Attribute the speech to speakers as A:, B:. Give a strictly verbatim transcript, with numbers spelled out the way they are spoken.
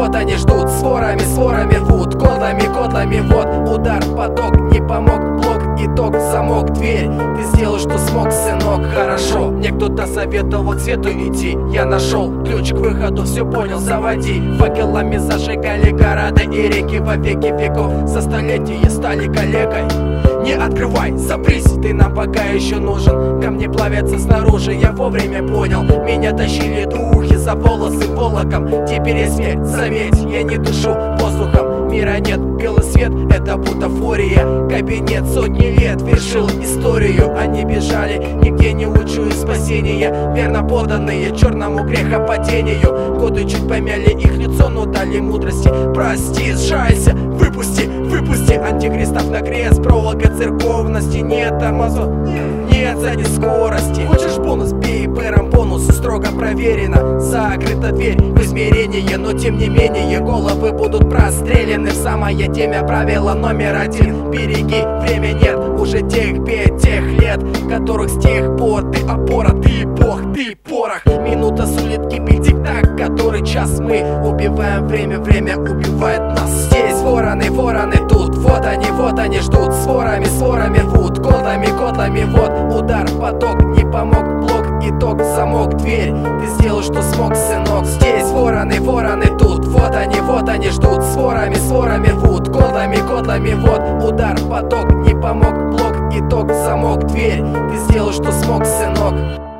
A: вот они ждут, с ворами, с ворами рвут, кодлами, кодлами, вот удар, поток, не помог, блок, итог, замок, дверь. Ты сделал, что смог, сынок, хорошо. Мне кто-то советовал к свету идти, я нашел ключ к выходу, все понял, заводи. Факелами зажигали города и реки во веки веков, за столетия стали коллегой. Не открывай, запрись, ты нам пока еще нужен. Камни плавятся снаружи, я вовремя понял. Меня тащили духи за волосы волоком. Теперь я смерть, заметь, я не дышу воздухом. Мира нет, белый свет, это бутафория. Кабинет сотни лет вершил историю. Они бежали, нигде не учу и спасения. Верно поданные черному грехопадению. Годы чуть помяли их лицо, но дали мудрости. Прости, сжайся, выпусти, выпусти антихристов на крест. Проволока церковности, нет тормозов, нет сзади скорости. Хочешь бонус, бей пэром бонус, строго проверено. Закрыта дверь в измерение, но тем не менее головы будут простреляны в самое темя. Правило номер один: береги, время нет уже тех бед, тех лет, которых с тех пор ты опора, ты бог, ты порох. Минута сулит гибель, тик-так, который час мы убиваем время, время убивает нас. Здесь вороны, вороны тут, вот они, вот они ждут, с ворами, с ворами рвут, кодлами, кодлами, вот удар, поток, не помог, блок, итог, замок, дверь. Ты сделал, что смог, сынок. Здесь вороны, вороны тут, вот они, вот они ждут, с ворами, с ворами рвут, кодлами, кодлами, вот удар, поток, не помог, блок, итог, замок, дверь. Ты сделал, что смог, сынок.